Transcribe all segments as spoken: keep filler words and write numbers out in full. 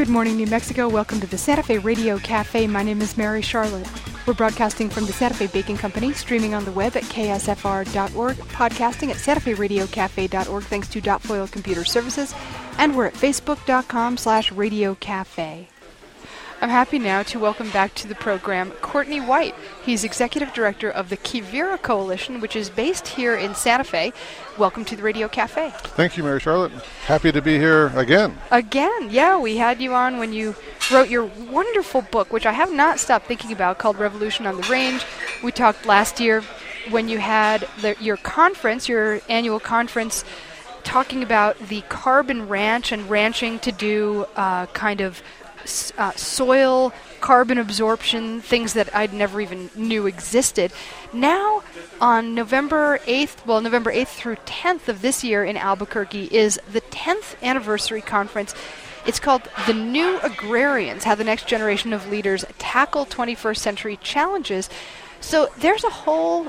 Good morning, New Mexico. Welcome to the Santa Fe Radio Cafe. My name is Mary Charlotte. We're broadcasting from the Santa Fe Baking Company, streaming on the web at K S F R dot org, podcasting at Santa Fe Radio Cafe dot org, thanks to Dot Foil Computer Services, and we're at Facebook dot com slash Radio Cafe. I'm happy now to welcome back to the program Courtney White. He's Executive Director of the Quivira Coalition, which is based here in Santa Fe. Welcome to the Radio Cafe. Thank you, Mary Charlotte. Happy to be here again. Again, yeah. We had you on when you wrote your wonderful book, which I have not stopped thinking about, called Revolution on the Range. We talked last year when you had the, your conference, your annual conference, talking about the carbon ranch and ranching to do uh, kind of Uh, soil, carbon absorption, things that I'd never even knew existed. Now, on November eighth, well, November eighth through tenth of this year in Albuquerque is the tenth anniversary conference. It's called The New Agrarians, How the Next Generation of Leaders Tackle twenty-first Century Challenges. So there's a whole,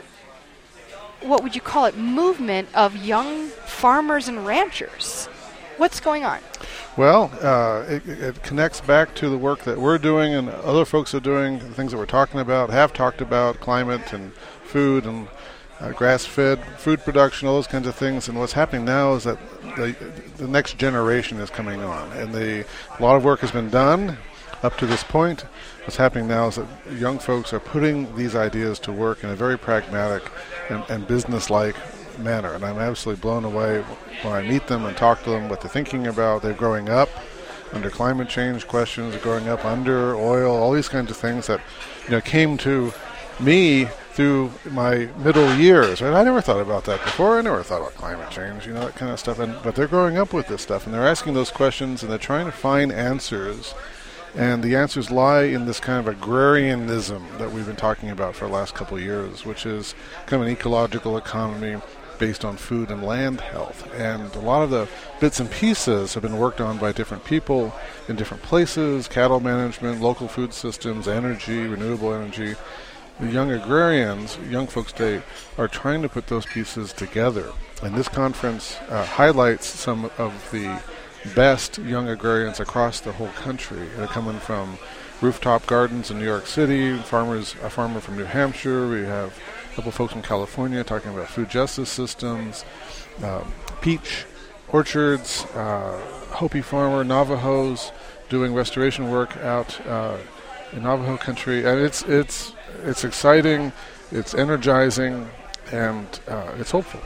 what would you call it, movement of young farmers and ranchers. What's going on? Well, uh, it, it connects back to the work that we're doing and other folks are doing, the things that we're talking about, have talked about, climate and food and uh, grass-fed food production, all those kinds of things. And what's happening now is that the, the next generation is coming on. And the, a lot of work has been done up to this point. What's happening now is that young folks are putting these ideas to work in a very pragmatic and, and business-like manner, and I'm absolutely blown away when I meet them and talk to them what they're thinking about. They're growing up under climate change questions, they're growing up under oil, all these kinds of things that you know came to me through my middle years. Right? I never thought about that before. I never thought about climate change, you know, that kind of stuff. And but they're growing up with this stuff, and they're asking those questions, and they're trying to find answers. And the answers lie in this kind of agrarianism that we've been talking about for the last couple of years, which is kind of an ecological economy based on food and land health. And a lot of the bits and pieces have been worked on by different people in different places, cattle management, local food systems, energy, renewable energy. The young agrarians, young folks today, are trying to put those pieces together. And this conference uh, highlights some of the best young agrarians across the whole country. They're coming from rooftop gardens in New York City, farmers, a farmer from New Hampshire. We have a couple folks in California talking about food justice systems, uh, peach orchards, uh, Hopi farmer, Navajos doing restoration work out uh, in Navajo country. And it's it's it's exciting, it's energizing, and uh, it's hopeful.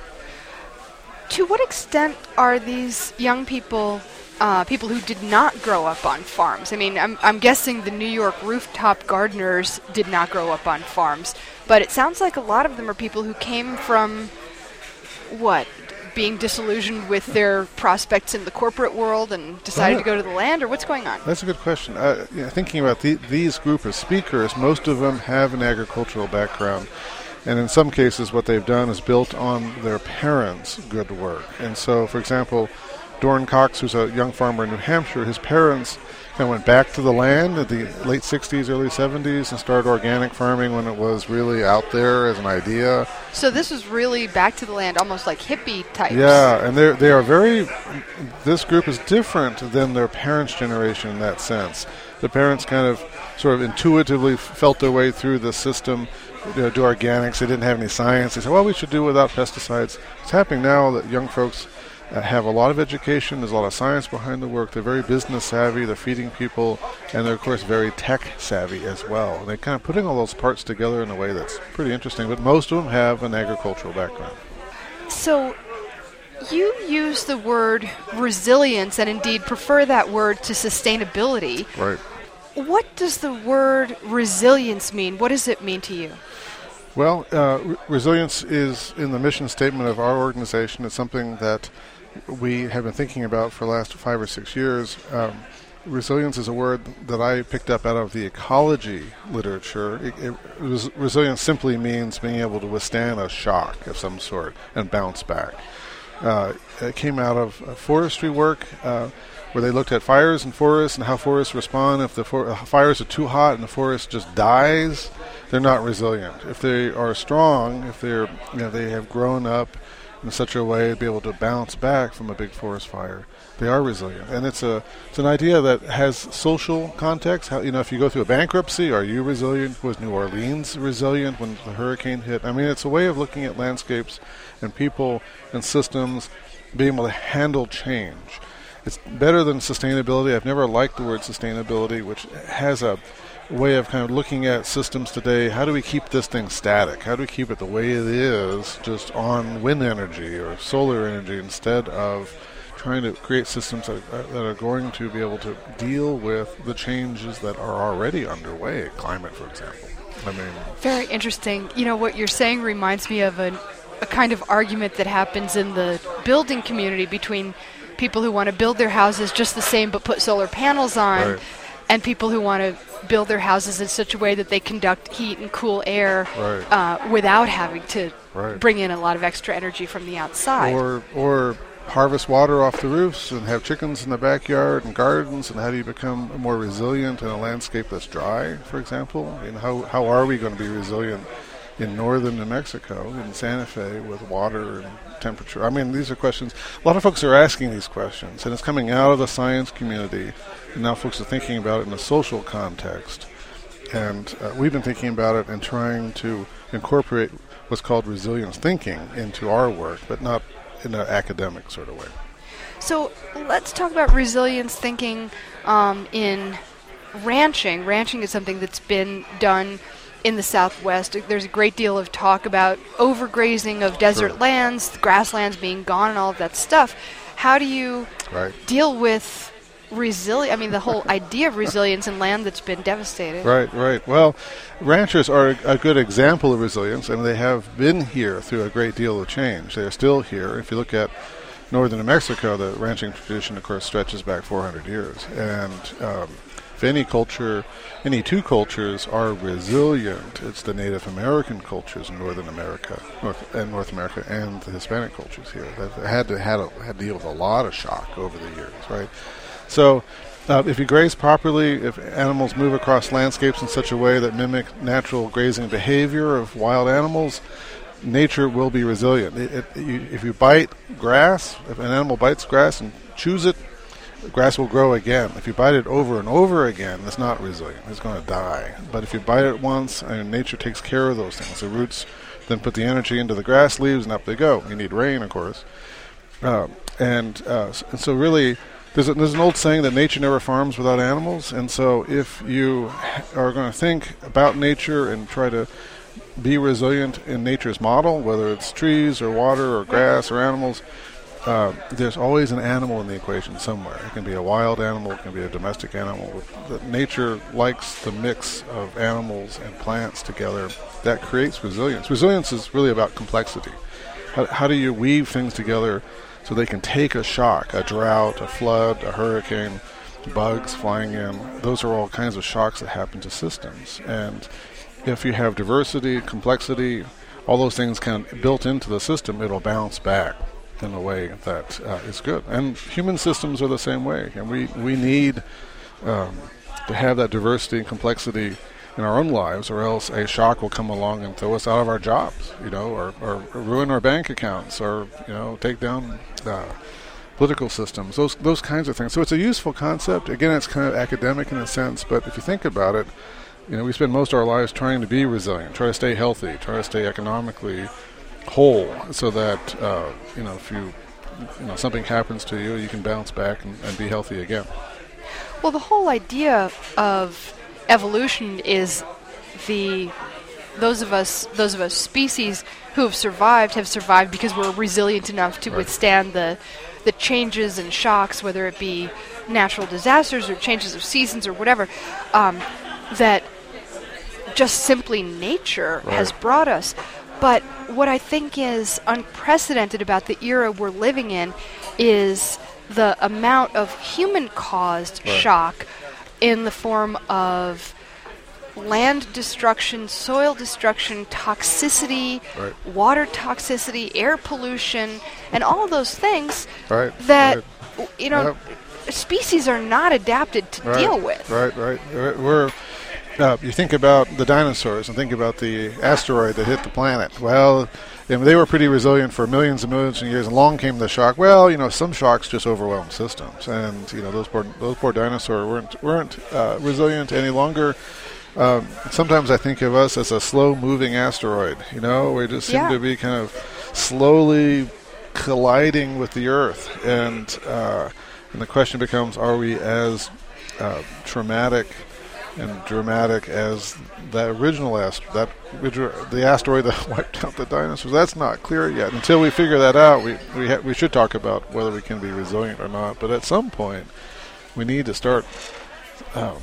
To what extent are these young people uh, people who did not grow up on farms? I mean, I'm, I'm guessing the New York rooftop gardeners did not grow up on farms, but it sounds like a lot of them are people who came from, what, being disillusioned with their prospects in the corporate world and decided uh, to go to the land, or what's going on? That's a good question. Uh, you know, thinking about the, these group of speakers, most of them have an agricultural background. And in some cases, what they've done is built on their parents' good work. And so, for example, Doran Cox, who's a young farmer in New Hampshire, his parents kind of went back to the land in the late sixties, early seventies, and started organic farming when it was really out there as an idea. So this was really back to the land, almost like hippie types. Yeah, and they they are very, this group is different than their parents' generation in that sense. The parents kind of sort of intuitively felt their way through the system, you know, do organics. They didn't have any science. They said, well, we should do without pesticides. It's happening now that young folks uh, have a lot of education. There's a lot of science behind the work. They're very business savvy. They're feeding people. And they're, of course, very tech savvy as well. And they're kind of putting all those parts together in a way that's pretty interesting. But most of them have an agricultural background. So you use the word resilience and indeed prefer that word to sustainability. Right. What does the word resilience mean? What does it mean to you? Well, uh, re- resilience is in the mission statement of our organization. It's something that we have been thinking about for the last five or six years. Um, resilience is a word that I picked up out of the ecology literature. It, it, res- resilience simply means being able to withstand a shock of some sort and bounce back. Uh, it came out of uh, forestry work, uh, where they looked at fires in forests and how forests respond. If the for- fires are too hot and the forest just dies, they're not resilient. If they are strong, if they're, you know, they have grown up in such a way to be able to bounce back from a big forest fire. They are resilient, and it's a it's an idea that has social context. How, you know, if you go through a bankruptcy, are you resilient? Was New Orleans resilient when the hurricane hit? I mean, it's a way of looking at landscapes and people and systems being able to handle change. It's better than sustainability. I've never liked the word sustainability, which has a way of kind of looking at systems today. How do we keep this thing static? How do we keep it the way it is, just on wind energy or solar energy, instead of trying to create systems that, uh, that are going to be able to deal with the changes that are already underway, climate, for example. I mean, very interesting. You know, what you're saying reminds me of an, a kind of argument that happens in the building community between people who want to build their houses just the same but put solar panels on, right. and people who want to build their houses in such a way that they conduct heat and cool air right. uh, without having to right. bring in a lot of extra energy from the outside. Or, or harvest water off the roofs and have chickens in the backyard and gardens, and how do you become more resilient in a landscape that's dry, for example? I mean, how, how are we going to be resilient in northern New Mexico, in Santa Fe, with water and temperature? I mean, these are questions. A lot of folks are asking these questions, and it's coming out of the science community, and now folks are thinking about it in a social context. And uh, we've been thinking about it and trying to incorporate what's called resilience thinking into our work, but not in an academic sort of way. So let's talk about resilience thinking um, in ranching. Ranching is something that's been done in the Southwest. There's a great deal of talk about overgrazing of desert Sure. lands, grasslands being gone, and all of that stuff. How do you Right. deal with resilience? I mean, the whole idea of resilience in land that's been devastated. Right, right. Well, ranchers are a, a good example of resilience, and they have been here through a great deal of change. They are still here. If you look at northern New Mexico, the ranching tradition, of course, stretches back four hundred years. And um, if any culture, any two cultures are resilient, it's the Native American cultures in Northern America, North, and North America, and the Hispanic cultures here. That had to had, a, had to deal with a lot of shock over the years, right? So uh, if you graze properly, if animals move across landscapes in such a way that mimic natural grazing behavior of wild animals, nature will be resilient. It, it, you, if you bite grass, if an animal bites grass and chews it, grass will grow again. If you bite it over and over again, it's not resilient. It's going to die. But if you bite it once, and nature takes care of those things. The roots then put the energy into the grass leaves, and up they go. You need rain, of course. Uh, and, uh, and so really, there's, a, there's an old saying that nature never farms without animals. And so if you are going to think about nature and try to be resilient in nature's model, whether it's trees or water or grass or animals, Uh, there's always an animal in the equation somewhere. It can be a wild animal, it can be a domestic animal. The nature likes the mix of animals and plants together. That creates resilience. Resilience is really about complexity. How, how do you weave things together so they can take a shock, a drought, a flood, a hurricane, bugs flying in? Those are all kinds of shocks that happen to systems. And if you have diversity, complexity, all those things kind of built into the system, it'll bounce back in a way that uh, is good. And human systems are the same way. And we, we need um, to have that diversity and complexity in our own lives, or else a shock will come along and throw us out of our jobs, you know, or, or, or ruin our bank accounts, or, you know, take down uh, political systems, those those kinds of things. So it's a useful concept. Again, it's kind of academic in a sense, but if you think about it, you know, we spend most of our lives trying to be resilient, try to stay healthy, try to stay economically whole, so that uh, you know, if you, you know, something happens to you, you can bounce back and, and be healthy again. Well, the whole idea of evolution is the those of us those of us species who have survived have survived because we're resilient enough to Right. withstand the the changes and shocks, whether it be natural disasters or changes of seasons or whatever, um, that just simply nature Right. has brought us. But what I think is unprecedented about the era we're living in is the amount of human-caused Right. shock in the form of land destruction, soil destruction, toxicity, Right. water toxicity, air pollution, and all those things Right. that, Right. w- you know, Yep. species are not adapted to Right. deal with. Right, right. We're uh, you think about the dinosaurs and think about the asteroid that hit the planet. Well, you know, they were pretty resilient for millions and millions of years. And along came the shock. Well, you know, some shocks just overwhelm systems, and you know those poor those poor dinosaurs weren't weren't uh, resilient any longer. Um, sometimes I think of us as a slow-moving asteroid. You know, we just seem yeah. to be kind of slowly colliding with the Earth, and uh, and the question becomes: are we as uh, traumatic and dramatic as that original asteroid, that the asteroid that wiped out the dinosaurs? That's not clear yet. Until we figure that out, we we ha- we should talk about whether we can be resilient or not. But at some point, we need to start. Um,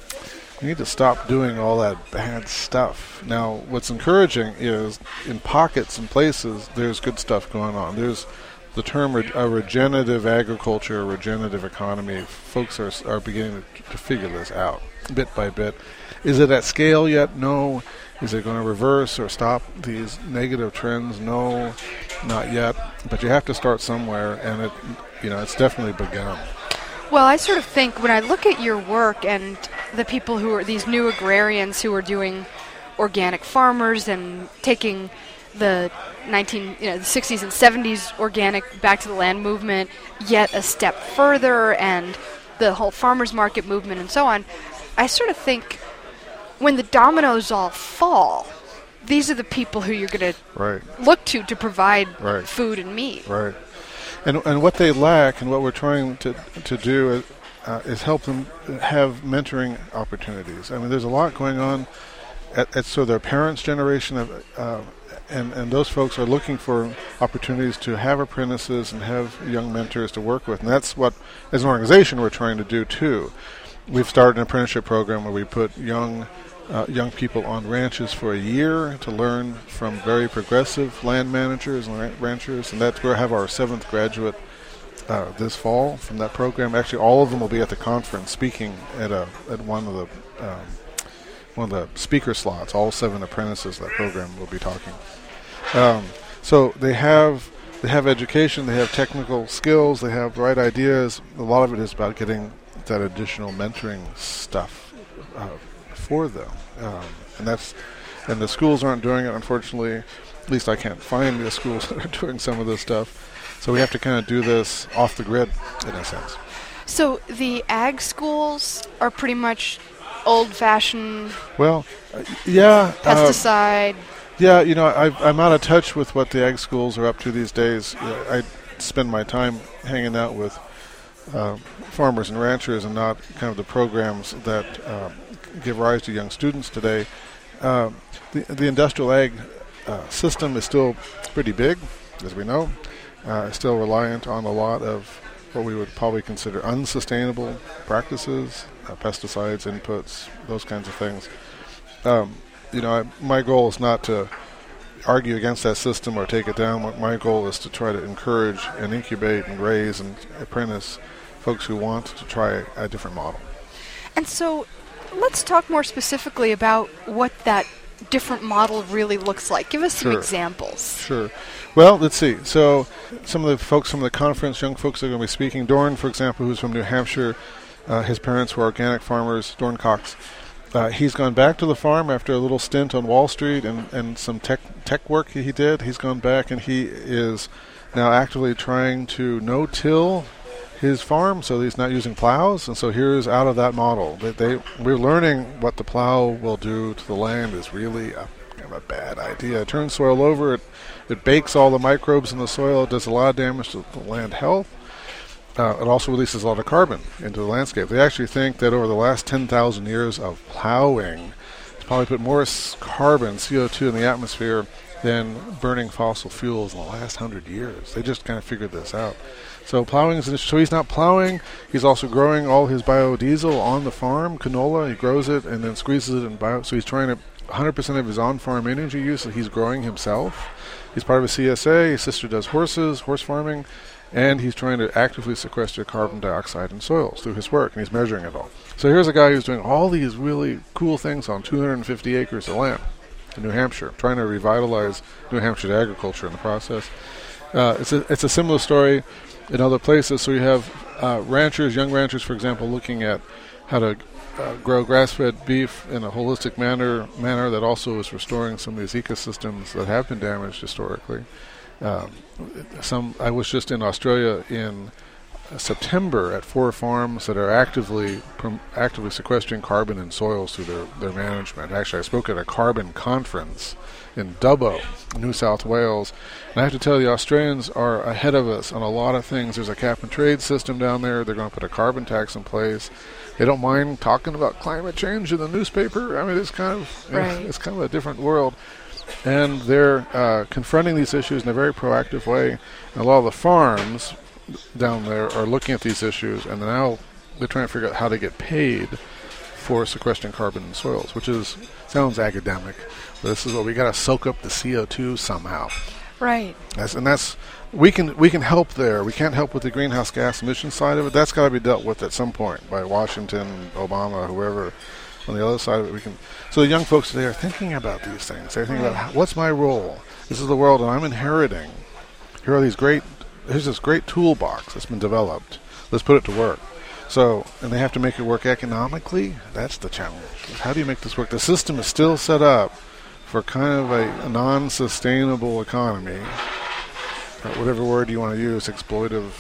we need to stop doing all that bad stuff. Now, what's encouraging is in pockets and places, there's good stuff going on. There's the term re- a regenerative agriculture, a regenerative economy. Folks are are beginning to, to figure this out bit by bit. Is it at scale yet? No. Is it going to reverse or stop these negative trends? No, not yet. But you have to start somewhere, and it, you know, it's definitely begun. Well, I sort of think when I look at your work and the people who are these new agrarians who are doing organic farmers and taking the nineteen, you know, the sixties and seventies organic back to the land movement yet a step further, and the whole farmers market movement and so on, I sort of think when the dominoes all fall, these are the people who you're going right. to look to to provide right. food and meat. Right. And and what they lack and what we're trying to to do is, uh, is help them have mentoring opportunities. I mean, there's a lot going on at, at so their parents' generation of, uh, and and those folks are looking for opportunities to have apprentices and have young mentors to work with. And that's what, as an organization, we're trying to do too. We've started an apprenticeship program where we put young Uh, young people on ranches for a year to learn from very progressive land managers and ra- ranchers, and that's where I have our seventh graduate uh, this fall from that program. Actually, all of them will be at the conference speaking at a at one of the um, one of the speaker slots. All seven apprentices of that program will be talking. Um, so they have they have education, they have technical skills, they have the right ideas. A lot of it is about getting that additional mentoring stuff Uh, for them, um, and that's and the schools aren't doing it, unfortunately. At least I can't find the schools that are doing some of this stuff, so we have to kind of do this off the grid in a sense. So the ag schools are pretty much old-fashioned. Well, uh, yeah, pesticide. Uh, yeah, you know, I've, I'm out of touch with what the ag schools are up to these days. Uh, I spend my time hanging out with uh, farmers and ranchers, and not kind of the programs that Uh, give rise to young students today. Uh, the, the industrial ag uh, system is still pretty big, as we know. Uh, still reliant on a lot of what we would probably consider unsustainable practices, uh, pesticides, inputs, those kinds of things. Um, you know, I, my goal is not to argue against that system or take it down. My goal is to try to encourage and incubate and raise and apprentice folks who want to try a different model. And so let's talk more specifically about what that different model really looks like. Give us some sure. examples. Sure. Well, let's see. So some of the folks from the conference, young folks that are going to be speaking, Dorn, for example, who's from New Hampshire, uh, his parents were organic farmers, Dorn Cox. Uh, he's gone back to the farm after a little stint on Wall Street and, and some tech tech work he did. He's gone back, and he is now actively trying to no-till his farm, so he's not using plows, and so here's out of that model. They, they we're learning what the plow will do to the land is really a, kind of a bad idea. It turns soil over, it it bakes all the microbes in the soil, it does a lot of damage to the land health. Uh, it also releases a lot of carbon into the landscape. They actually think that over the last ten thousand years of plowing, it's probably put more s- carbon, C O two, in the atmosphere than burning fossil fuels in the last hundred years. They just kind of figured this out. So plowing is an issue. So he's not plowing. He's also growing all his biodiesel on the farm, canola. He grows it and then squeezes it in bio. So he's trying to one hundred percent of his on-farm energy use that he's growing himself. He's part of a C S A. His sister does horses, horse farming, and he's trying to actively sequester carbon dioxide in soils through his work, and he's measuring it all. So here's a guy who's doing all these really cool things on two hundred fifty acres of land in New Hampshire, trying to revitalize New Hampshire agriculture in the process. Uh, it's a it's a similar story in other places. So you have uh, ranchers, young ranchers, for example, looking at how to uh, grow grass-fed beef in a holistic manner, manner that also is restoring some of these ecosystems that have been damaged historically. Um, some I was just in Australia in September at four farms that are actively prom- actively sequestering carbon in soils through their, their management. Actually, I spoke at a carbon conference in Dubbo, New South Wales. And I have to tell you, the Australians are ahead of us on a lot of things. There's a cap and trade system down there. They're going to put a carbon tax in place. They don't mind talking about climate change in the newspaper. I mean, it's kind of right. it's kind of a different world. And they're uh, confronting these issues in a very proactive way. And a lot of the farms down there are looking at these issues, and now they're trying to figure out how to get paid for sequestering carbon in soils, which is sounds academic. But this is what we got to soak up the C O two somehow. Right. That's, and that's we can we can help there. We can't help with the greenhouse gas emission side of it. That's got to be dealt with at some point by Washington, Obama, whoever. On the other side of it, we can. So the young folks today are thinking about these things. They're thinking right. about how, what's my role. This is the world that I'm inheriting. Here are these great. Here's this great toolbox that's been developed. Let's put it to work. So, and they have to make it work economically. That's the challenge. How do you make this work? The system is still set up for kind of a, a non-sustainable economy, uh, whatever word you want to use, exploitive.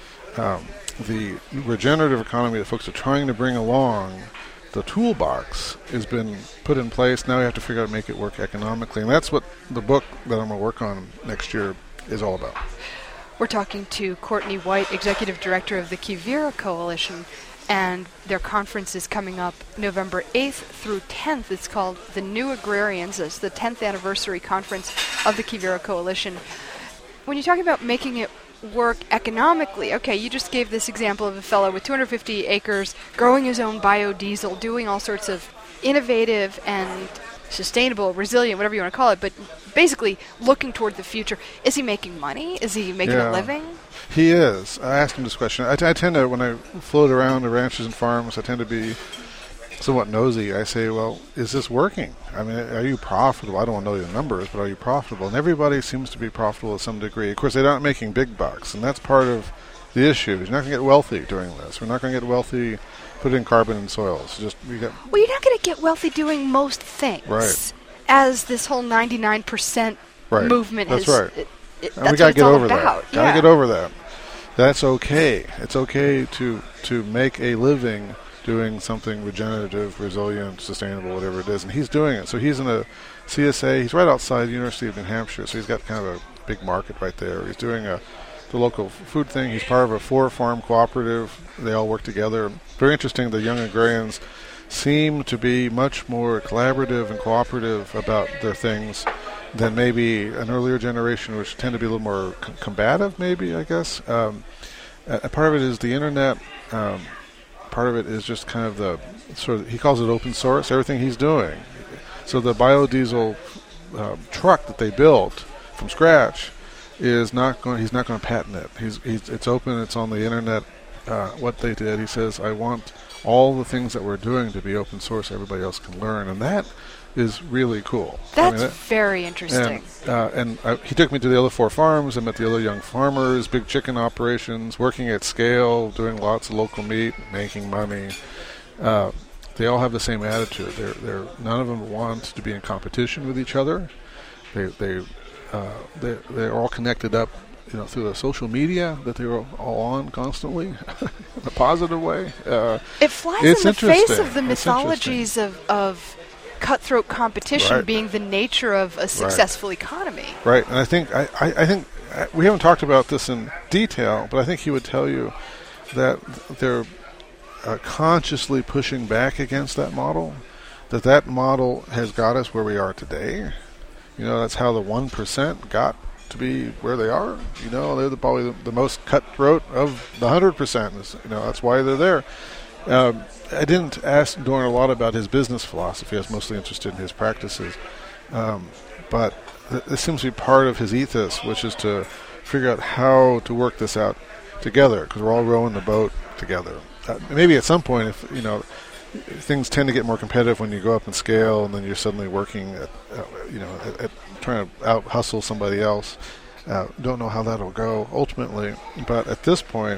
Um, the regenerative economy that folks are trying to bring along, the toolbox has been put in place. Now we have to figure out how to make it work economically. And that's what the book that I'm going to work on next year is all about. We're talking to Courtney White, Executive Director of the Quivira Coalition, and their conference is coming up November eighth through tenth. It's called the New Agrarians. It's the tenth anniversary conference of the Quivira Coalition. When you're talking about making it work economically, okay, you just gave this example of a fellow with two hundred fifty acres growing his own biodiesel, doing all sorts of innovative and sustainable, resilient, whatever you want to call it, but basically looking toward the future. Is he making money? Is he making yeah, a living? He is. I asked him this question. I, t- I tend to, when I float around the ranches and farms, I tend to be somewhat nosy. I say, well, is this working? I mean, are you profitable? I don't want to know the numbers, but are you profitable? And everybody seems to be profitable to some degree. Of course, they're not making big bucks, and that's part of the issue. You're not going to get wealthy doing this. We're not going to get wealthy putting carbon in soils. Just we got. Well, you're not going to get wealthy doing most things. Right. As this whole ninety-nine percent right. movement that's has. Right. It, it, and that's we got to get over about. that. Got to yeah. get over that. That's okay. It's okay to to make a living doing something regenerative, resilient, sustainable, whatever it is. And he's doing it. So he's in a C S A. He's right outside the University of New Hampshire. So he's got kind of a big market right there. He's doing a the local f- food thing. He's part of a four-farm cooperative. They all work together. Very interesting. The young agrarians seem to be much more collaborative and cooperative about their things than maybe an earlier generation, which tend to be a little more c- combative, maybe, I guess. Um, a, a part of it is the internet. Um, part of it is just kind of the sort of, he calls it open source, everything he's doing. So the biodiesel uh, truck that they built from scratch is not going, he's not going to patent it. He's, he's, it's open, it's on the internet. Uh, what they did, he says, I want all the things that we're doing to be open source, everybody else can learn, and that is really cool. That's I mean, that, very interesting. And, uh, and I, he took me to the other four farms. I met the other young farmers, big chicken operations, working at scale, doing lots of local meat, making money. Uh, they all have the same attitude. They're, they're none of them want to be in competition with each other. They they uh, they they're all connected up, you know, through the social media that they're all on constantly, in a positive way. Uh, it flies it's in the face interesting. of the It's mythologies of, of cutthroat competition Right. being the nature of a successful right. economy. Right, and I think I, I, I think uh, we haven't talked about this in detail, but I think he would tell you that they're uh, consciously pushing back against that model. That that model has got us where we are today. You know, that's how the one percent got to be where they are. You know, they're the, probably the, the most cutthroat of the one hundred percent. You know, that's why they're there. Um, I didn't ask Doran a lot about his business philosophy. I was mostly interested in his practices. Um, but th- this seems to be part of his ethos, which is to figure out how to work this out together, because we're all rowing the boat together. Uh, maybe at some point, if you know, things tend to get more competitive when you go up in scale, and then you're suddenly working at, uh, you know, at, at trying to out hustle somebody else. Uh, don't know how that'll go ultimately, but at this point,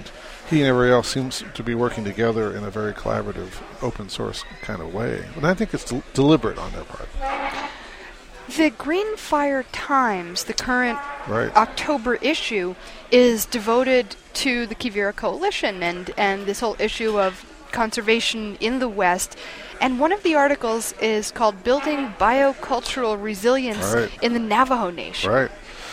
he and everybody else seems to be working together in a very collaborative, open source kind of way. And I think it's del- deliberate on their part. The Greenfire Times, the current Right. October issue, is devoted to the Quivira Coalition and, and this whole issue of conservation in the West. And one of the articles is called Building Biocultural Resilience Right. in the Navajo Nation. Right.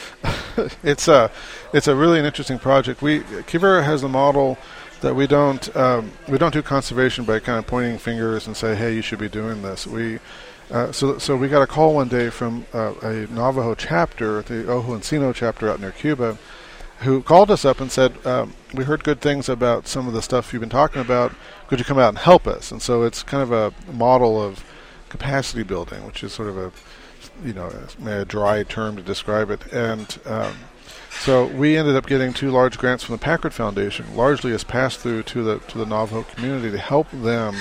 it's a it's a really an interesting project. We Quivira has a model that we don't um, we don't do conservation by kind of pointing fingers and say, hey, you should be doing this. We uh, so so we got a call one day from uh, a Navajo chapter, the Ojo Encino chapter out near Cuba, who called us up and said, um, we heard good things about some of the stuff you've been talking about. Could you come out and help us? And so it's kind of a model of capacity building, which is sort of a you know, a, a dry term to describe it. And um, so we ended up getting two large grants from the Packard Foundation, largely as pass-through to the to the Navajo community to help them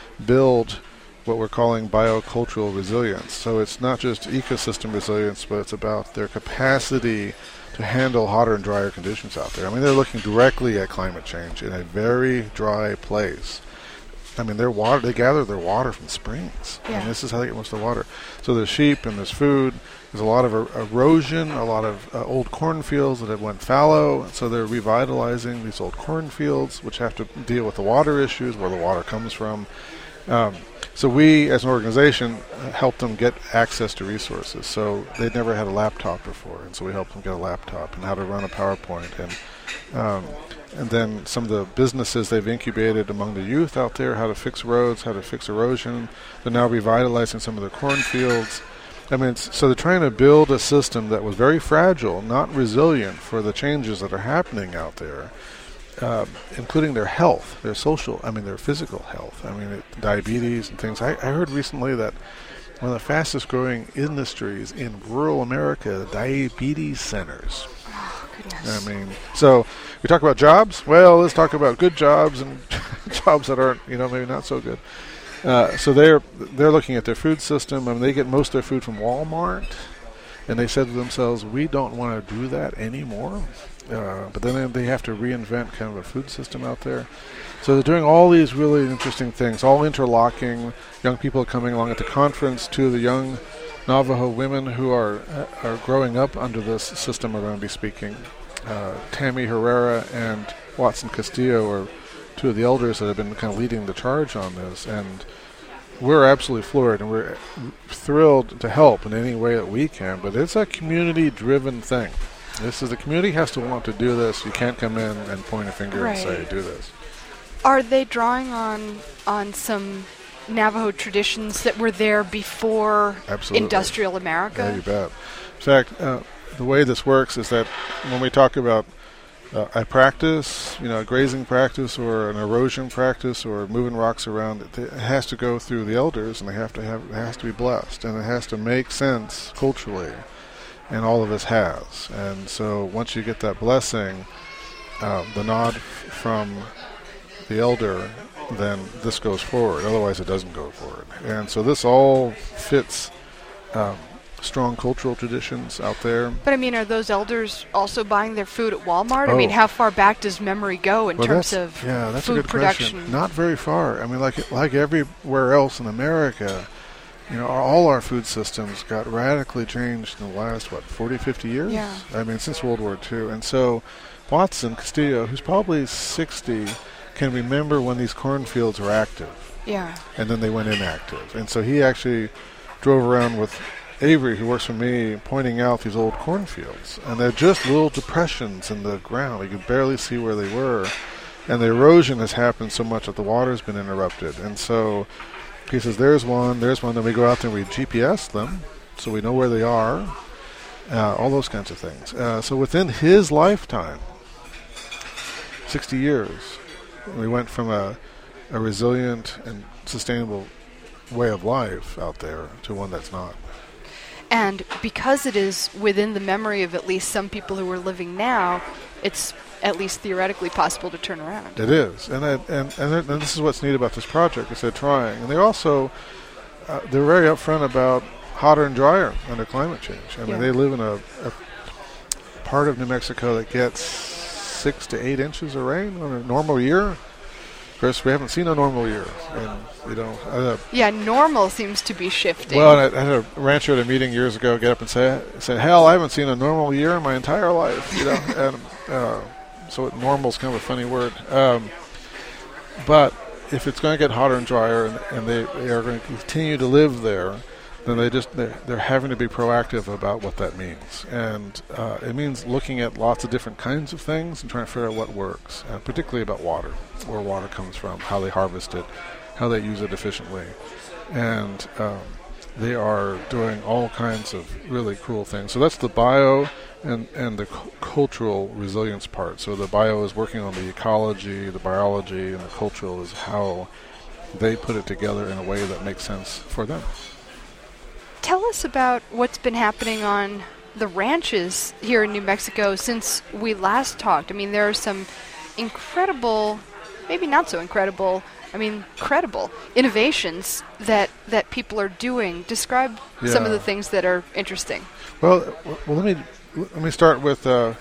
build what we're calling biocultural resilience. So it's not just ecosystem resilience, but it's about their capacity to handle hotter and drier conditions out there. I mean, they're looking directly at climate change in a very dry place. I mean, their water, they gather their water from springs. Yeah. And this is how they get most of the water. So there's sheep and there's food. There's a lot of er- erosion, a lot of uh, old cornfields that have went fallow. So they're revitalizing these old cornfields, which have to deal with the water issues, where the water comes from. Um, so we, as an organization, uh, helped them get access to resources. So they'd never had a laptop before, and so we helped them get a laptop and how to run a PowerPoint. And um, and then some of the businesses they've incubated among the youth out there, how to fix roads, how to fix erosion. They're now revitalizing some of the cornfields. I mean, it's, so they're trying to build a system that was very fragile, not resilient for the changes that are happening out there, uh, including their health, their social, I mean, their physical health. I mean, it, diabetes and things. I, I heard recently that one of the fastest growing industries in rural America, diabetes centers. Oh, goodness. I mean, so we talk about jobs. Well, let's talk about good jobs and jobs that aren't, you know, maybe not so good. Uh, so they're they're looking at their food system. I mean, they get most of their food from Walmart, and they said to themselves, "We don't want to do that anymore." Uh, but then they have to reinvent kind of a food system out there. So they're doing all these really interesting things, all interlocking. Young people coming along at the conference. Two of the young Navajo women who are uh, are growing up under this system are going to be speaking. Uh, Tammy Herrera and Watson Castillo are two of the elders that have been kind of leading the charge on this, and we're absolutely floored, and we're thrilled to help in any way that we can. But it's a community-driven thing. This is the community has to want to do this. You can't come in and point a finger Right. and say, "Do this." Are they drawing on on some Navajo traditions that were there before Absolutely. industrial America? Yeah, you bet. In fact, uh, the way this works is that when we talk about uh, a practice, you know, a grazing practice or an erosion practice or moving rocks around, it, it has to go through the elders, and they have to have it has to be blessed, and it has to make sense culturally, and all of this has. And so once you get that blessing, uh, the nod f- from the elder, then this goes forward. Otherwise, it doesn't go forward. And so this all fits um, strong cultural traditions out there. But I mean, are those elders also buying their food at Walmart? I Oh. mean, how far back does memory go in Well, terms that's- of yeah, that's food a good production? question. Not very far. I mean, like like everywhere else in America, you know, our, all our food systems got radically changed in the last, what, forty, fifty years? Yeah. I mean, since World War Two. And so Watson Castillo, who's probably sixty, can remember when these cornfields were active, Yeah. and then they went inactive. And so he actually drove around with Avery, who works for me, pointing out these old cornfields. And they're just little depressions in the ground. You could barely see where they were. And the erosion has happened so much that the water's been interrupted. And so he says, there's one, there's one. Then we go out there and we G P S them so we know where they are, uh, all those kinds of things. Uh, so within his lifetime, sixty years, we went from a, a resilient and sustainable way of life out there to one that's not. And because it is within the memory of at least some people who are living now, it's at least theoretically possible to turn around. It is, and I, and and, and this is what's neat about this project is they're trying, and they're also uh, they're very upfront about hotter and drier under climate change. I mean, Yeah. they live in a, a part of New Mexico that gets six to eight inches of rain on a normal year. Of course, we haven't seen a normal year, and you know. Uh, yeah, normal seems to be shifting. Well, I, I had a rancher at a meeting years ago get up and say, "say Hell, I haven't seen a normal year in my entire life." You know, and uh, so normal is kind of a funny word. Um, but if it's going to get hotter and drier, and, and they, they are going to continue to live there, then they just they're, they're having to be proactive about what that means, and uh, it means looking at lots of different kinds of things and trying to figure out what works, and particularly about water, where water comes from, how they harvest it, how they use it efficiently, and um, they are doing all kinds of really cool things. So that's the bio and and the cu- cultural resilience part. So the bio is working on the ecology, the biology, and the cultural is how they put it together in a way that makes sense for them. Tell us about what's been happening on the ranches here in New Mexico since we last talked. I mean, there are some incredible, maybe not so incredible, I mean, credible innovations that, that people are doing. Describe yeah. some of the things that are interesting. Well, well let me let me start with uh,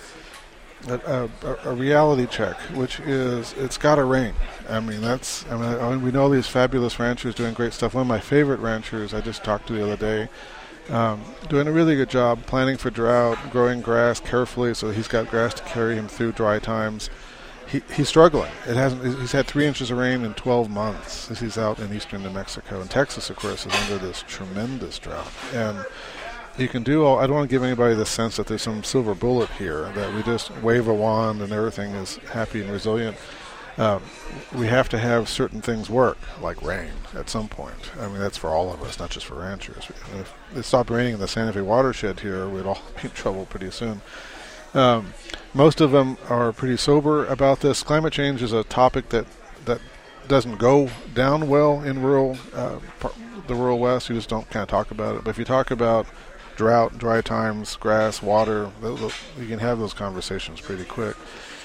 a, a, a reality check, which is it's got to rain. I mean, that's, I mean, I, we know these fabulous ranchers doing great stuff. One of my favorite ranchers I just talked to the other day, um, doing a really good job planning for drought, growing grass carefully so he's got grass to carry him through dry times. He, he's struggling. It hasn't. He's had three inches of rain in twelve months since he's out in eastern New Mexico. And Texas, of course, is under this tremendous drought. And you can do all, I don't want to give anybody the sense that there's some silver bullet here, that we just wave a wand and everything is happy and resilient. Um, we have to have certain things work, like rain, at some point. I mean, that's for all of us, not just for ranchers. If it stopped raining in the Santa Fe watershed here, we'd all be in trouble pretty soon. Um, most of them are pretty sober about this. Climate change is a topic that, that doesn't go down well in rural, uh, par- the rural West. You just don't kind of talk about it. But if you talk about drought, dry times, grass, water, those, those, you can have those conversations pretty quick.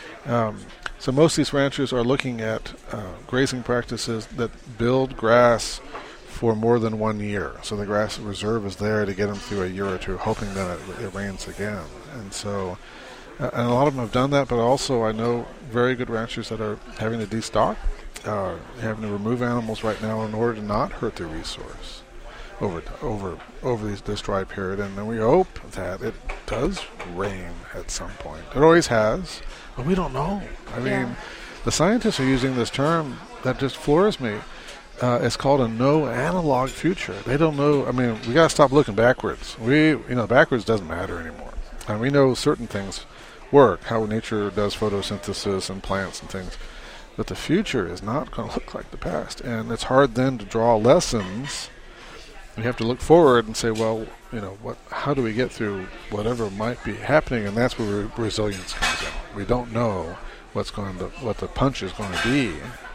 Um, so most of these ranchers are looking at uh, grazing practices that build grass for more than one year. So the grass reserve is there to get them through a year or two, hoping that it, it rains again. And so, uh, and a lot of them have done that, but also I know very good ranchers that are having to destock, uh, having to remove animals right now in order to not hurt their resource over over over these, this dry period. And then we hope that it does rain at some point. It always has, but we don't know. I yeah. mean, the scientists are using this term that just floors me. Uh, it's called a no analog future. They don't know. I mean, we got to stop looking backwards. We, you know, backwards doesn't matter anymore. And we know certain things work, how nature does photosynthesis and plants and things. But the future is not going to look like the past. And it's hard then to draw lessons. We have to look forward and say, well, you know, what? How do we get through whatever might be happening? And that's where re- resilience comes in. We don't know what's going to, what the punch is going to be.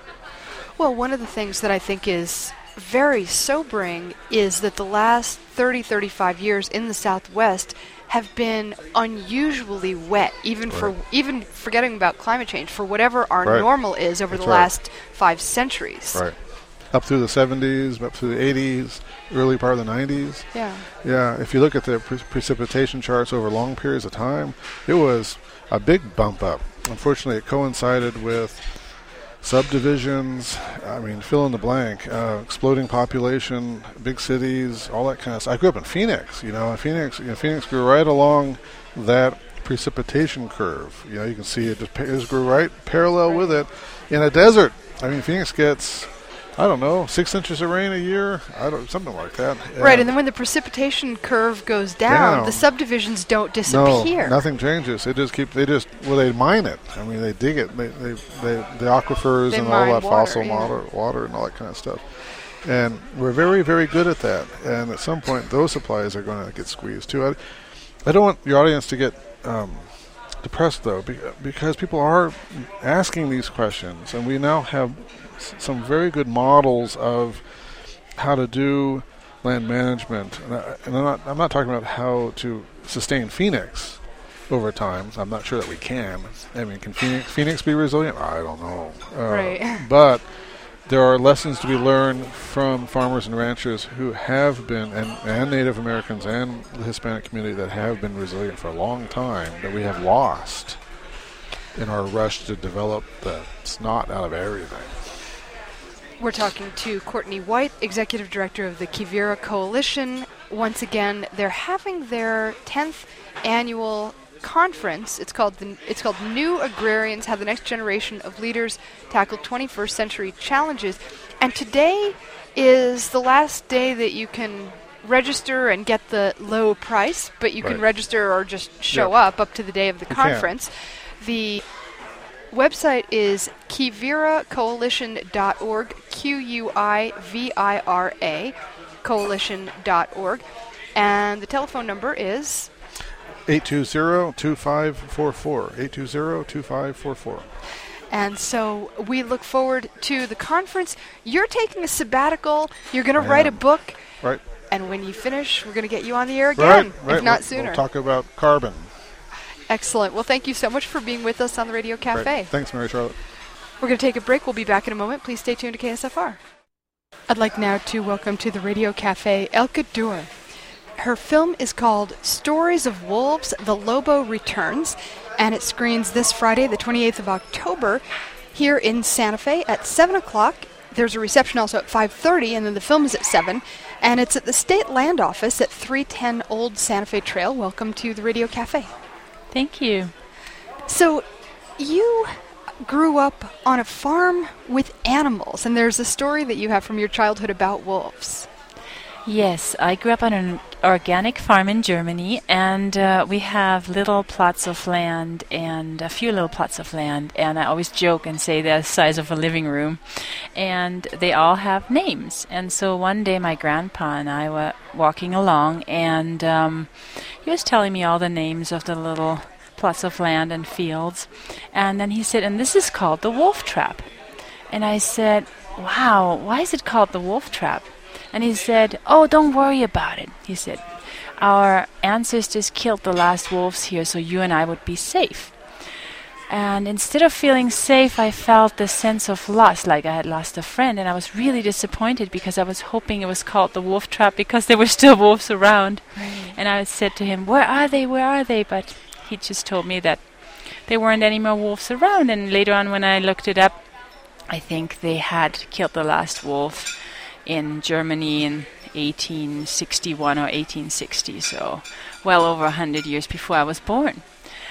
Well, one of the things that I think is very sobering is that the last thirty, thirty-five years in the Southwest have been unusually wet, even right. for even forgetting about climate change, for whatever our right. normal is over That's the right. last five centuries. Right. Up through the seventies, up through the eighties, early part of the nineties. Yeah. Yeah, if you look at the pre- precipitation charts over long periods of time, it was a big bump up. Unfortunately, it coincided with subdivisions, I mean, fill in the blank, uh, exploding population, big cities, all that kind of stuff. I grew up in Phoenix, you know, Phoenix, you know, Phoenix grew right along that precipitation curve. You know, you can see it just, it just grew right parallel right. with it in a desert. I mean, Phoenix gets, I don't know, six inches of rain a year, I don't, something like that. Right, and, and then when the precipitation curve goes down, down, the subdivisions don't disappear. No, nothing changes. They just keep. They just. Well, they mine it. I mean, they dig it. They, they, they the aquifers they and all that water, fossil yeah. water, water, and all that kind of stuff. And we're very, very good at that. And at some point, those supplies are going to get squeezed too. I, I don't want your audience to get um, depressed though, because people are asking these questions, and we now have some very good models of how to do land management. And, I, and I'm not I'm not talking about how to sustain Phoenix over time. I'm not sure that we can. I mean, can Phoenix, Phoenix be resilient? I don't know. Uh, right. But there are lessons to be learned from farmers and ranchers who have been, and, and Native Americans and the Hispanic community that have been resilient for a long time that we have lost. in our rush to develop the snot out of everything. We're talking to Courtney White, Executive Director of the Quivira Coalition. Once again, they're having their tenth annual conference. It's called the, it's called New Agrarians: How the Next Generation of Leaders Tackle twenty-first Century Challenges. And today is the last day that you can register and get the low price, but you right. can register or just show yep. up up to the day of the you conference. Can. The website is quivira coalition dot org, Q U I V I R A, coalition dot org. And the telephone number is eight two zero, two five four four, eight two zero, two five four four. And so we look forward to the conference. You're taking a sabbatical. You're going to write a book. Right. And when you finish, we're going to get you on the air again, right, right. if not we'll, sooner. We'll talk about carbon. Excellent. Well, thank you so much for being with us on the Radio Cafe. Right. Thanks, Mary Charlotte. We're going to take a break. We'll be back in a moment. Please stay tuned to K S F R. I'd like now to welcome to the Radio Cafe Elke Duur. Her film is called Stories of Wolves, The Lobo Returns, and it screens this Friday, the twenty-eighth of October, here in Santa Fe at seven o'clock. There's a reception also at five thirty, and then the film is at seven. And it's at the State Land Office at three ten Old Santa Fe Trail. Welcome to the Radio Cafe. Thank you. So, you grew up on a farm with animals, and there's a story that you have from your childhood about wolves. Yes, I grew up on an organic farm in Germany, and uh, we have little plots of land and a few little plots of land, and I always joke and say they're the size of a living room, and they all have names. And so one day my grandpa and I were walking along, and um, he was telling me all the names of the little plots of land and fields, and then he said, and this is called the wolf trap. And I said, wow, why is it called the wolf trap? And he said, oh, don't worry about it. He said, our ancestors killed the last wolves here so you and I would be safe. And instead of feeling safe, I felt the sense of loss, like I had lost a friend. And I was really disappointed because I was hoping it was called the wolf trap because there were still wolves around. Right. And I said to him, where are they, where are they? But he just told me that there weren't any more wolves around. And later on when I looked it up, I think they had killed the last wolf in Germany in eighteen sixty-one or eighteen sixty, so well over a hundred years before I was born.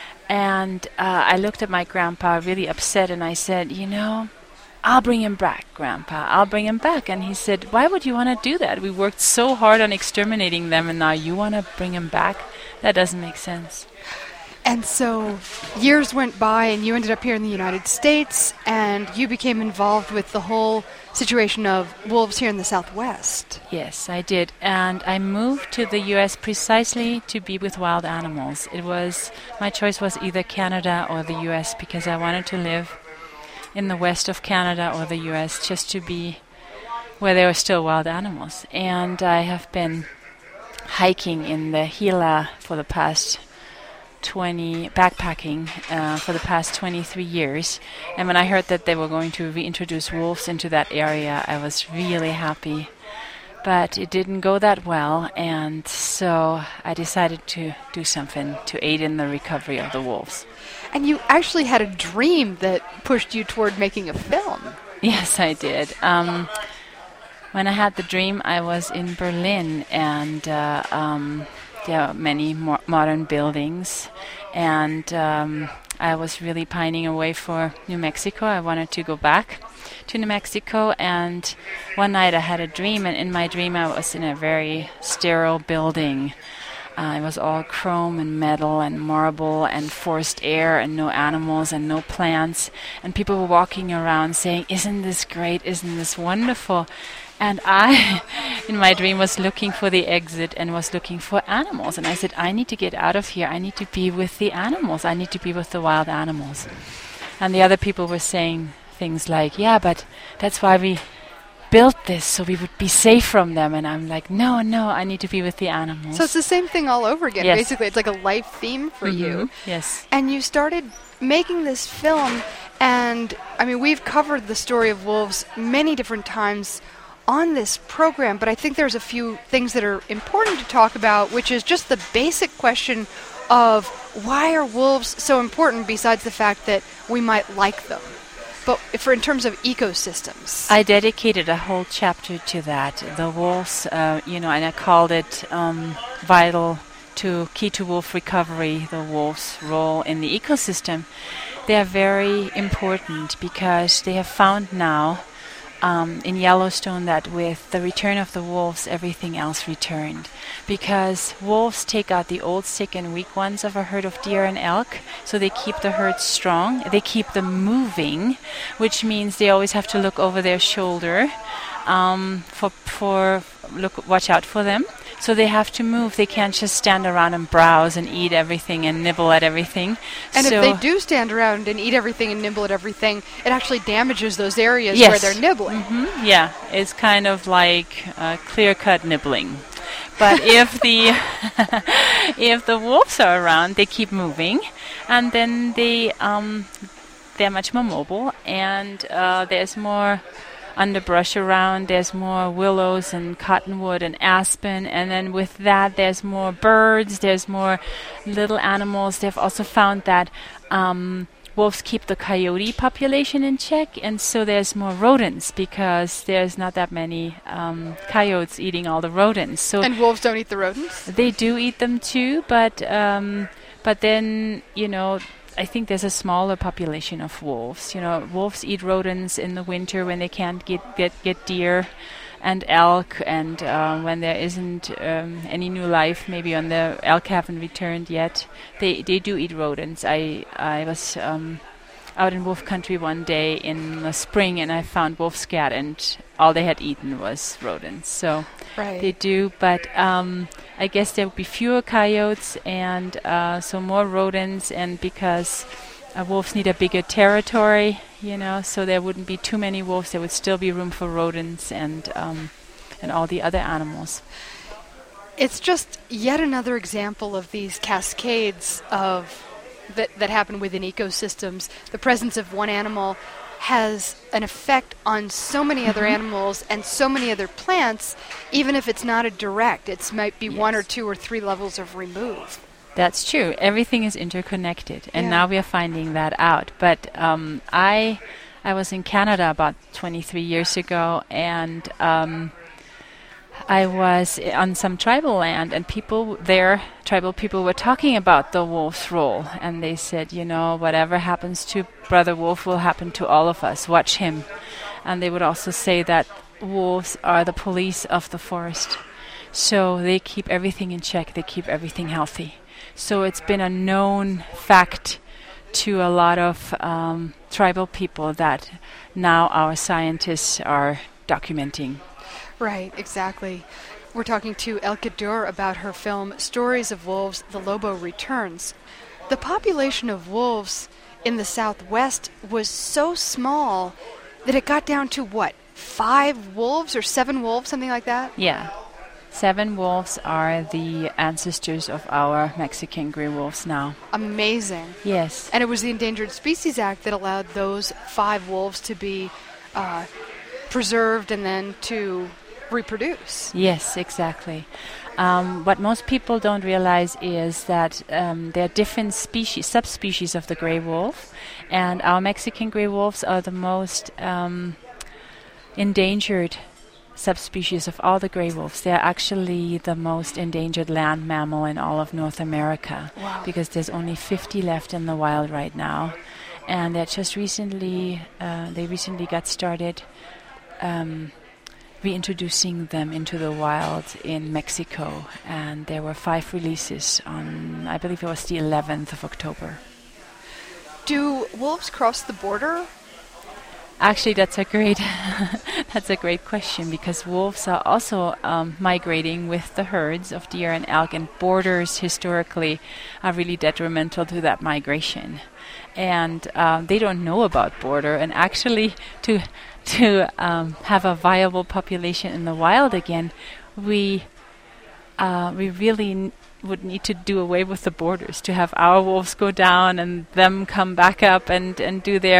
And uh, I looked at my grandpa really upset, and I said, you know, I'll bring him back, Grandpa, I'll bring him back. And he said, why would you want to do that? We worked so hard on exterminating them, and now you want to bring him back? That doesn't make sense. And so years went by, and you ended up here in the United States, and you became involved with the whole situation of wolves here in the Southwest. Yes, I did. And I moved to the U S precisely to be with wild animals. It was, my choice was either Canada or the U S because I wanted to live in the west of Canada or the U S just to be where there were still wild animals. And I have been hiking in the Gila for the past twenty backpacking uh, for the past twenty-three years, and when I heard that they were going to reintroduce wolves into that area, I was really happy. But it didn't go that well, and so I decided to do something to aid in the recovery of the wolves. And you actually had a dream that pushed you toward making a film. Yes, I did. Um, when I had the dream, I was in Berlin, and uh, um, there are many mo- modern buildings, and um, I was really pining away for New Mexico. I wanted to go back to New Mexico, and one night I had a dream, and in my dream I was in a very sterile building. Uh, it was all chrome and metal and marble and forced air and no animals and no plants, and people were walking around saying, isn't this great, isn't this wonderful? And I, in my dream, was looking for the exit and was looking for animals. And I said, I need to get out of here. I need to be with the animals. I need to be with the wild animals. And the other people were saying things like, yeah, but that's why we built this, so we would be safe from them. And I'm like, no, no, I need to be with the animals. So it's the same thing all over again. Yes. Basically, it's like a life theme for mm-hmm. you. Yes. And you started making this film, and, I mean, we've covered the story of wolves many different times on this program, but I think there's a few things that are important to talk about, which is just the basic question of why are wolves so important besides the fact that we might like them, but for in terms of ecosystems. I dedicated a whole chapter to that. The wolves, uh, you know, and I called it um, vital to key to wolf recovery, the wolves' role in the ecosystem. They are very important because they have found now Um, in Yellowstone that with the return of the wolves, everything else returned. Because wolves take out the old, sick, and weak ones of a herd of deer and elk, so they keep the herd strong. They keep them moving, which means they always have to look over their shoulder um, for for look watch out for them. So they have to move. They can't just stand around and browse and eat everything and nibble at everything. And so if they do stand around and eat everything and nibble at everything, it actually damages those areas yes. where they're nibbling. Mm-hmm. Yeah, it's kind of like uh, clear-cut nibbling. But if the if the wolves are around, they keep moving, and then they um, they're much more mobile, and uh, there's more underbrush around, there's more willows and cottonwood and aspen, and then with that there's more birds, there's more little animals. They've also found that um, wolves keep the coyote population in check, and so there's more rodents because there's not that many um, coyotes eating all the rodents. So and wolves don't eat the rodents? They do eat them too, but um, but then, you know, I think there's a smaller population of wolves. You know, wolves eat rodents in the winter when they can't get get, get deer and elk, and uh, when there isn't um, any new life, maybe on the elk haven't returned yet. They they do eat rodents. I I was um, out in wolf country one day in the spring, and I found wolf scat, and all they had eaten was rodents. So right. They do, but um, I guess there would be fewer coyotes, and uh, so more rodents, and because uh, wolves need a bigger territory, you know, so there wouldn't be too many wolves. There would still be room for rodents and um, and all the other animals. It's just yet another example of these cascades of that that happen within ecosystems. The presence of one animal has an effect on so many other Mm-hmm. animals and so many other plants, even if it's not a direct. It might be Yes. one or two or three levels of remove. That's true. Everything is interconnected, and Yeah. now we are finding that out. But um, I, I was in Canada about twenty-three years ago, and um, I was i- on some tribal land, and people there, tribal people, were talking about the wolf's role, and they said, you know, whatever happens to Brother Wolf will happen to all of us. Watch him. And they would also say that wolves are the police of the forest. So they keep everything in check. They keep everything healthy. So it's been a known fact to a lot of um, tribal people that now our scientists are documenting. Right, exactly. We're talking to Elke Dur about her film Stories of Wolves, The Lobo Returns. The population of wolves in the Southwest was so small that it got down to, what, five wolves or seven wolves, something like that? Yeah. Seven wolves are the ancestors of our Mexican gray wolves now. Amazing. Yes. And it was the Endangered Species Act that allowed those five wolves to be uh, preserved and then to reproduce. Yes, exactly. Um, what most people don't realize is that um, there are different species, subspecies of the gray wolf, and our Mexican gray wolves are the most um, endangered subspecies of all the gray wolves. They're actually the most endangered land mammal in all of North America. Wow. Because there's only fifty left in the wild right now, and they just recently uh, they recently got started um, reintroducing them into the wild in Mexico, and there were five releases on, I believe it was the eleventh of October. Do wolves cross the border? Actually, that's a great that's a great question, because wolves are also um, migrating with the herds of deer and elk, and borders historically are really detrimental to that migration. And um, they don't know about border, and actually to to um, have a viable population in the wild again, we uh, we really n- would need to do away with the borders, to have our wolves go down and them come back up and, and do their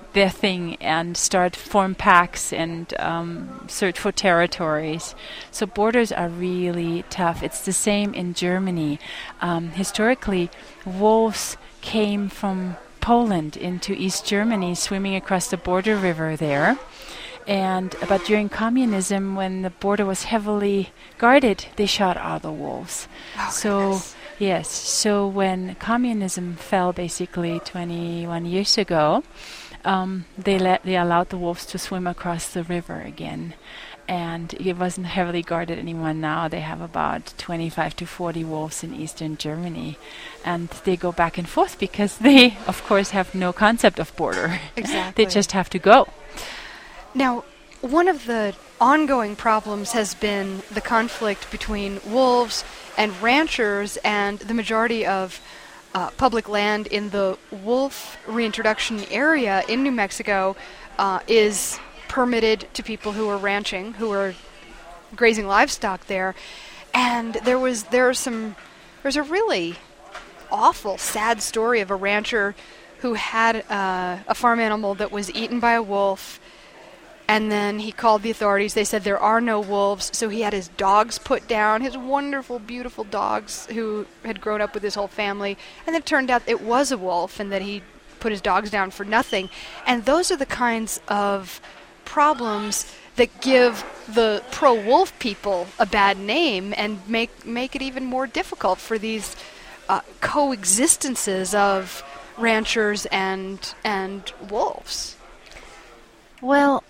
their thing and start form packs and um, search for territories. So borders are really tough. It's the same in Germany. Um, historically, wolves came from Poland into East Germany, swimming across the border river there. And but during communism, when the border was heavily guarded, they shot all the wolves. Oh, so goodness. yes, so when communism fell, basically twenty-one years ago, um, they let they allowed the wolves to swim across the river again, and it wasn't heavily guarded anymore. Now they have about twenty-five to forty wolves in eastern Germany, and they go back and forth because they, of course, have no concept of border. Exactly. They just have to go. Now, one of the ongoing problems has been the conflict between wolves and ranchers, and the majority of uh, public land in the wolf reintroduction area in New Mexico uh, is permitted to people who are ranching, who are grazing livestock there. And there was there are some there's a really awful, sad story of a rancher who had uh, a farm animal that was eaten by a wolf. And then he called the authorities. They said there are no wolves, so he had his dogs put down, his wonderful, beautiful dogs who had grown up with his whole family. And then it turned out it was a wolf and that he put his dogs down for nothing. And those are the kinds of problems that give the pro-wolf people a bad name and make make it even more difficult for these uh, coexistences of ranchers and and wolves. Well,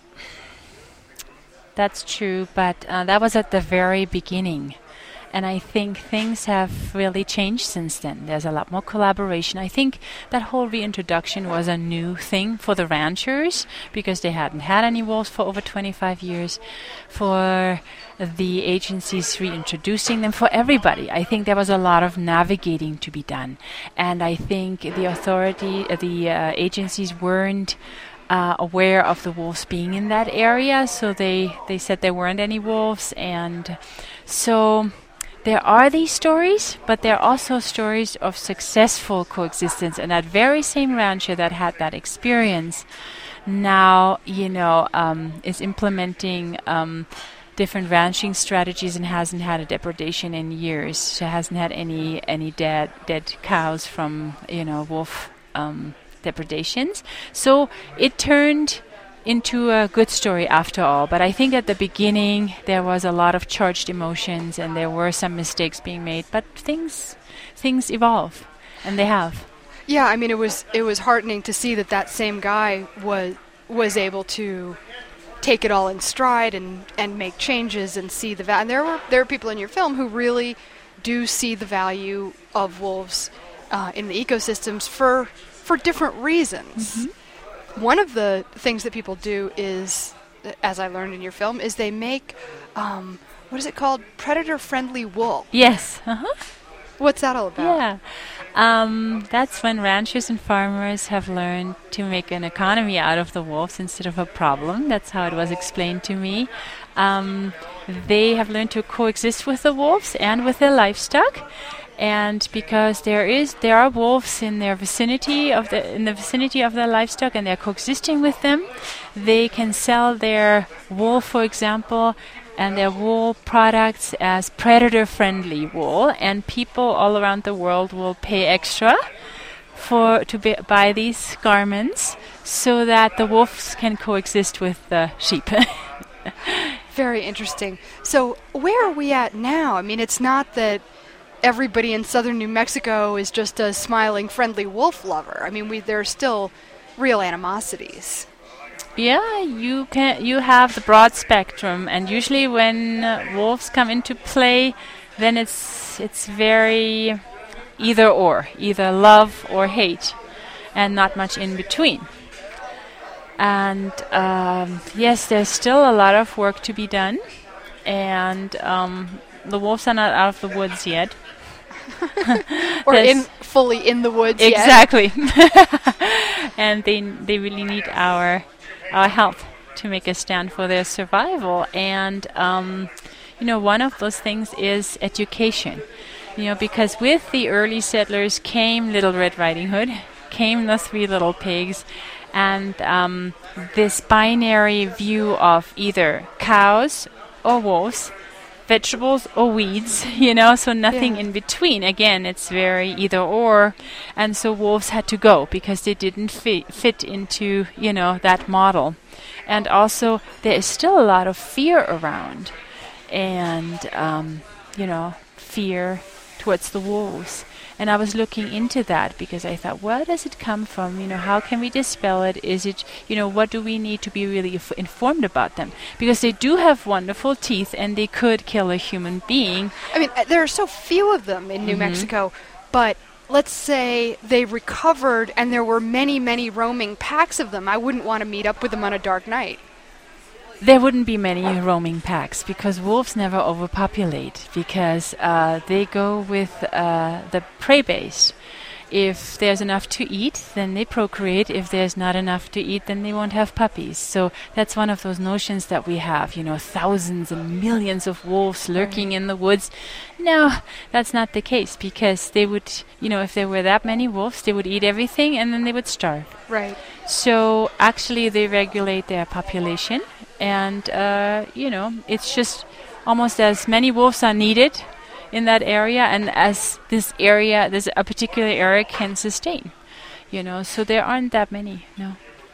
that's true, but uh, that was at the very beginning. And I think things have really changed since then. There's a lot more collaboration. I think that whole reintroduction was a new thing for the ranchers because they hadn't had any wolves for over twenty-five years. For the agencies reintroducing them, for everybody, I think there was a lot of navigating to be done. And I think the authority, uh, the uh, agencies weren't Uh, aware of the wolves being in that area, so they, they said there weren't any wolves. And so there are these stories, but there are also stories of successful coexistence. And that very same rancher that had that experience now, you know, um, is implementing um, different ranching strategies and hasn't had a depredation in years. She hasn't had any any dead dead cows from, you know, wolf um depredations. So it turned into a good story after all. But I think at the beginning there was a lot of charged emotions and there were some mistakes being made. But things things evolve, and they have. Yeah, I mean, it was it was heartening to see that that same guy was was able to take it all in stride and, and make changes and see the value. And there were there are people in your film who really do see the value of wolves uh, in the ecosystems for for different reasons. Mm-hmm. One of the things that people do is, as I learned in your film, is they make, um, what is it called? Predator-friendly wool. Yes. Uh-huh. What's that all about? Yeah. Um, that's when ranchers and farmers have learned to make an economy out of the wolves instead of a problem. That's how it was explained to me. Um, they have learned to coexist with the wolves and with their livestock. And because there is, there are wolves in their vicinity of the in the vicinity of their livestock, and they're coexisting with them, they can sell their wool, for example, and their wool products as predator-friendly wool, and people all around the world will pay extra for to be, buy these garments, so that the wolves can coexist with the sheep. Very interesting. So where are we at now? I mean, it's not that everybody in southern New Mexico is just a smiling, friendly wolf lover. I mean, we there are still real animosities. Yeah, you can. You have the broad spectrum, and usually when uh, wolves come into play, then it's it's very either or, either love or hate, and not much in between. And um, yes, there's still a lot of work to be done, and um, the wolves are not out of the woods yet. Or in fully in the woods exactly. And they they really need our our help to make a stand for their survival. And um, you know, one of those things is education. You know, because with the early settlers came Little Red Riding Hood, came the three little pigs, and um, this binary view of either cows or wolves, vegetables or weeds, you know, so nothing Yeah. in between. Again, it's very either or, and so wolves had to go because they didn't fi- fit into, you know, that model. And also, there is still a lot of fear around, and um, you know, fear towards the wolves. And I was looking into that because I thought, where does it come from? You know, how can we dispel it? Is it, you know, what do we need to be really inf- informed about them? Because they do have wonderful teeth and they could kill a human being. I mean, uh, there are so few of them in New Mhm. Mexico, but let's say they recovered and there were many, many roaming packs of them. I wouldn't want to meet up with them on a dark night. There wouldn't be many roaming packs because wolves never overpopulate because uh, they go with uh, the prey base. If there's enough to eat, then they procreate. If there's not enough to eat, then they won't have puppies. So that's one of those notions that we have, you know, thousands and millions of wolves lurking in the woods. No, that's not the case because they would, you know, if there were that many wolves, they would eat everything and then they would starve. Right. So actually they regulate their population and, uh, you know, it's just almost as many wolves are needed in that area and as this area, this a particular area can sustain, you know, so there aren't that many, no.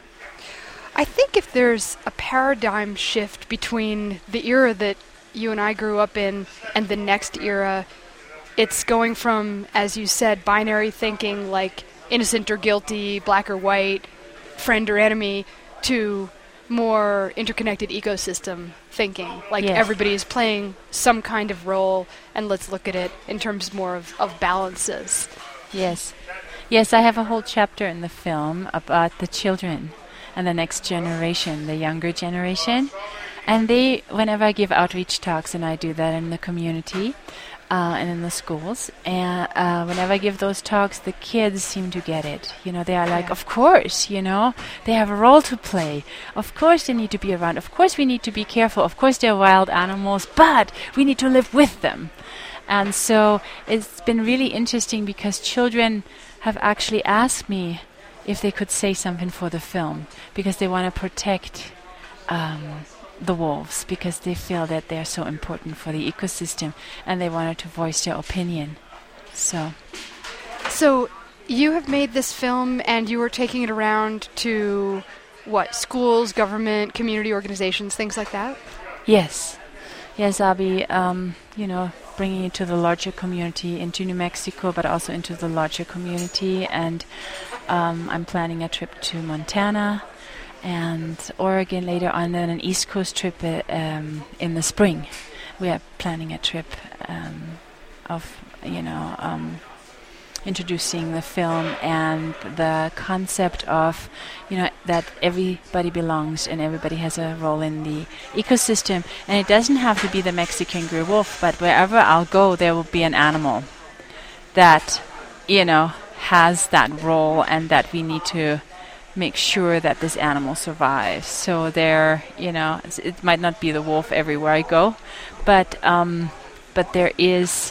I think if there's a paradigm shift between the era that you and I grew up in and the next era, it's going from, as you said, binary thinking like innocent or guilty, black or white, friend or enemy, to more interconnected ecosystem thinking. Like Yes. everybody is playing some kind of role, and let's look at it in terms more of, of balances. Yes. Yes, I have a whole chapter in the film about the children and the next generation, the younger generation. And they, whenever I give outreach talks, and I do that in the community uh, and in the schools, and uh, whenever I give those talks, the kids seem to get it. You know, they are like, Yeah. of course, you know, they have a role to play. Of course they need to be around. Of course we need to be careful. Of course they're wild animals, but we need to live with them. And so it's been really interesting because children have actually asked me if they could say something for the film because they want to protect um, the wolves because they feel that they're so important for the ecosystem and they wanted to voice their opinion. So, So you have made this film and you are taking it around to, what, schools, government, community organizations, things like that? yes. Yes, I'll be, um, you know, bringing it to the larger community into New Mexico, but also into the larger community. And um, I'm planning a trip to Montana and Oregon later on, then an East Coast trip uh, um, in the spring. We are planning a trip um, of, you know, um, introducing the film and the concept of, you know, that everybody belongs and everybody has a role in the ecosystem. And it doesn't have to be the Mexican gray wolf, but wherever I'll go, there will be an animal that, you know, has that role and that we need to make sure that this animal survives. So there, you know, it's, it might not be the wolf everywhere I go, but um, but there is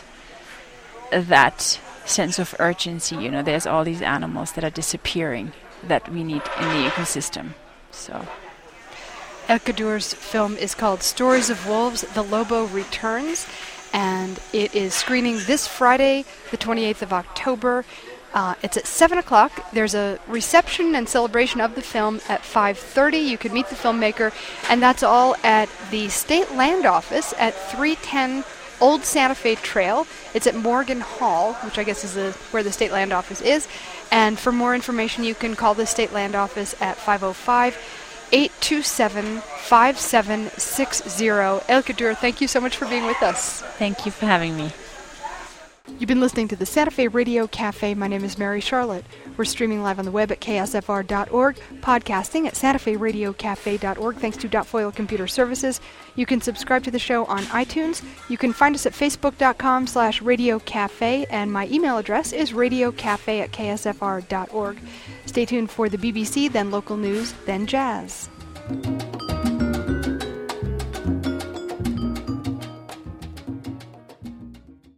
that sense of urgency. You know, there's all these animals that are disappearing that we need in the ecosystem. So Elke Duur's film is called Stories of Wolves, The Lobo Returns, and it is screening this Friday, the twenty-eighth of October. Uh, it's at seven o'clock. There's a reception and celebration of the film at five thirty. You can meet the filmmaker, and that's all at the State Land Office at three ten Old Santa Fe Trail. It's at Morgan Hall, which I guess is the, where the State Land Office is. And for more information, you can call the State Land Office at five oh five, eight two seven, five seven six zero. Elke Duur, thank you so much for being with us. thank you for having me. You've been listening to the Santa Fe Radio Cafe. My name is Mary Charlotte. We're streaming live on the web at K S F R dot org, podcasting at Santa Fe Radio Cafe dot org, thanks to Dotfoil Computer Services. You can subscribe to the show on iTunes. You can find us at facebook dot com slash radio cafe, and my email address is radiocafe at K S F R dot org. Stay tuned for the B B C, then local news, then jazz.